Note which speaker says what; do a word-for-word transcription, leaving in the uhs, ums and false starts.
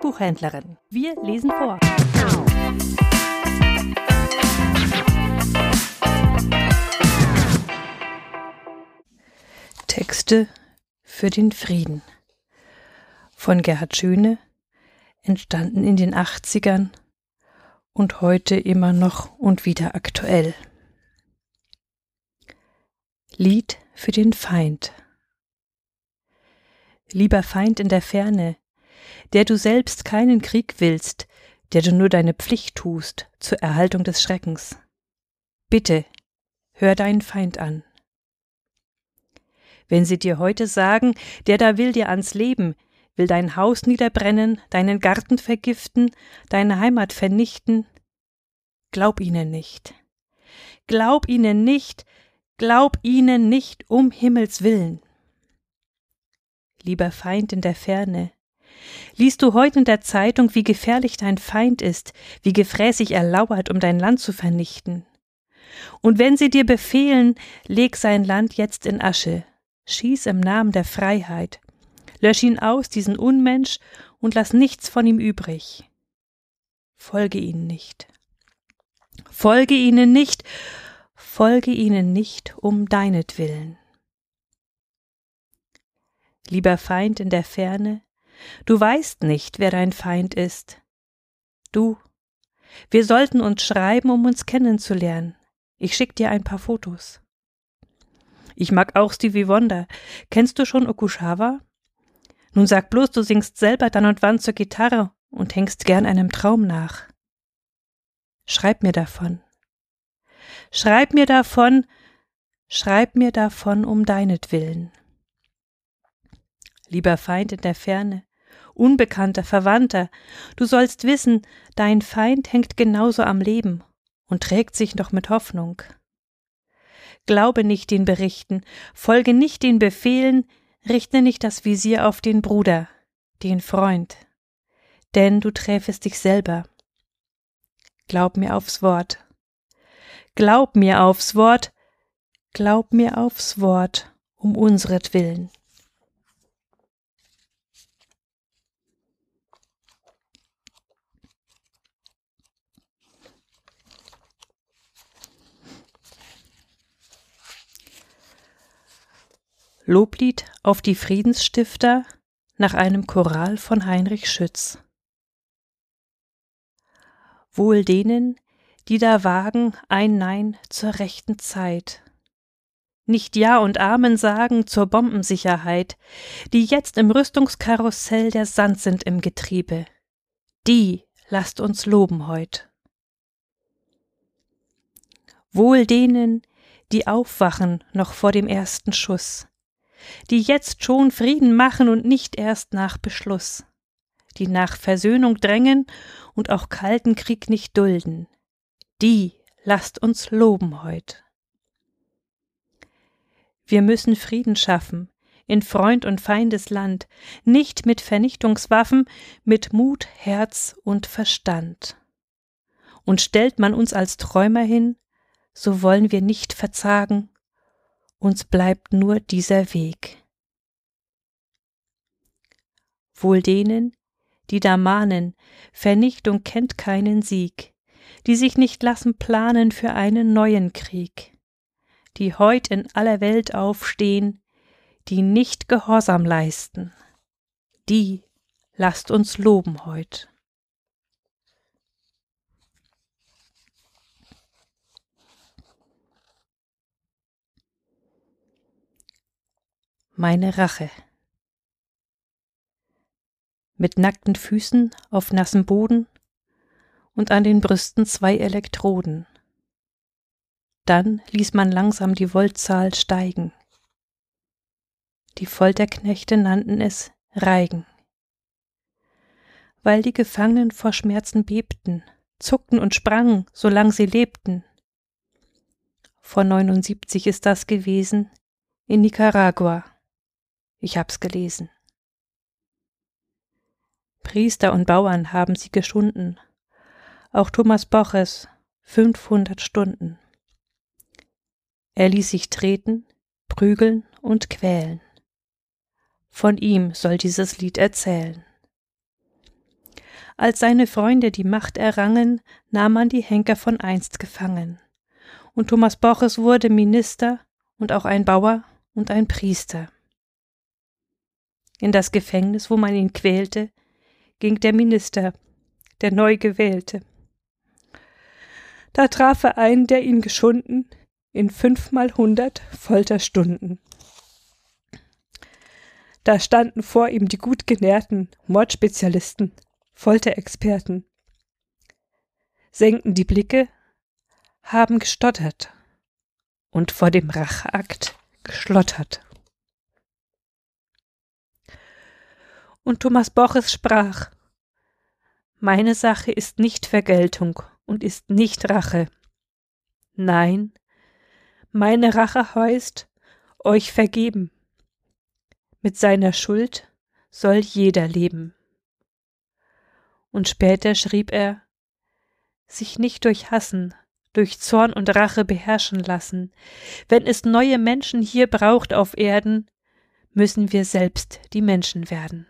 Speaker 1: Buchhändlerin. Wir lesen vor. Texte für den Frieden von Gerhard Schöne, entstanden in den achtzigern und heute immer noch und wieder aktuell. Lied für den Feind. Lieber Feind in der Ferne, der du selbst keinen Krieg willst, der du nur deine Pflicht tust zur Erhaltung des Schreckens. Bitte, hör deinen Feind an. Wenn sie dir heute sagen, der da will dir ans Leben, will dein Haus niederbrennen, deinen Garten vergiften, deine Heimat vernichten, glaub ihnen nicht. Glaub ihnen nicht, glaub ihnen nicht um Himmels willen. Lieber Feind in der Ferne, liest du heute in der Zeitung, wie gefährlich dein Feind ist, wie gefräßig er lauert, um dein Land zu vernichten? Und wenn sie dir befehlen, leg sein Land jetzt in Asche, schieß im Namen der Freiheit, lösch ihn aus, diesen Unmensch, und lass nichts von ihm übrig. Folge ihnen nicht. Folge ihnen nicht, folge ihnen nicht um deinetwillen. Lieber Feind in der Ferne, du weißt nicht, wer dein Feind ist. Du, wir sollten uns schreiben, um uns kennenzulernen. Ich schick dir ein paar Fotos. Ich mag auch Stevie Wonder. Kennst du schon Okushava? Nun sag bloß, du singst selber dann und wann zur Gitarre und hängst gern einem Traum nach. Schreib mir davon. Schreib mir davon, schreib mir davon um deinetwillen. Lieber Feind in der Ferne, Unbekannter, Verwandter, du sollst wissen, dein Feind hängt genauso am Leben und trägt sich noch mit Hoffnung. Glaube nicht den Berichten, folge nicht den Befehlen, richte nicht das Visier auf den Bruder, den Freund, denn du träfest dich selber. Glaub mir aufs Wort. Glaub mir aufs Wort, glaub mir aufs Wort, um unseretwillen. Loblied auf die Friedensstifter nach einem Choral von Heinrich Schütz. Wohl denen, die da wagen ein Nein zur rechten Zeit, nicht Ja und Amen sagen zur Bombensicherheit, die jetzt im Rüstungskarussell der Sand sind im Getriebe, die lasst uns loben heut. Wohl denen, die aufwachen noch vor dem ersten Schuss, die jetzt schon Frieden machen und nicht erst nach Beschluss, die nach Versöhnung drängen und auch kalten Krieg nicht dulden, die lasst uns loben heut. Wir müssen Frieden schaffen, in Freund und Feindesland, nicht mit Vernichtungswaffen, mit Mut, Herz und Verstand. Und stellt man uns als Träumer hin, so wollen wir nicht verzagen, uns bleibt nur dieser Weg. Wohl denen, die da mahnen, Vernichtung kennt keinen Sieg, die sich nicht lassen planen für einen neuen Krieg, die heut in aller Welt aufstehen, die nicht Gehorsam leisten, die lasst uns loben heut. Meine Rache. Mit nackten Füßen auf nassem Boden und an den Brüsten zwei Elektroden. Dann ließ man langsam die Voltzahl steigen. Die Folterknechte nannten es Reigen. Weil die Gefangenen vor Schmerzen bebten, zuckten und sprangen, solang sie lebten. Vor neunundsiebzig ist das gewesen, in Nicaragua. Ich hab's gelesen. Priester und Bauern haben sie geschunden, auch Thomas Boches, fünfhundert Stunden. Er ließ sich treten, prügeln und quälen. Von ihm soll dieses Lied erzählen. Als seine Freunde die Macht errangen, nahm man die Henker von einst gefangen. Und Thomas Borches wurde Minister und auch ein Bauer und ein Priester. In das Gefängnis, wo man ihn quälte, ging der Minister, der neu gewählte. Da traf er einen, der ihn geschunden, in fünfmal hundert Folterstunden. Da standen vor ihm die gut genährten Mordspezialisten, Folterexperten, senkten die Blicke, haben gestottert und vor dem Racheakt geschlottert. Und Thomas Borches sprach: Meine Sache ist nicht Vergeltung und ist nicht Rache. Nein, meine Rache heißt, euch vergeben. Mit seiner Schuld soll jeder leben. Und später schrieb er: Sich nicht durch Hassen, durch Zorn und Rache beherrschen lassen. Wenn es neue Menschen hier braucht auf Erden, müssen wir selbst die Menschen werden.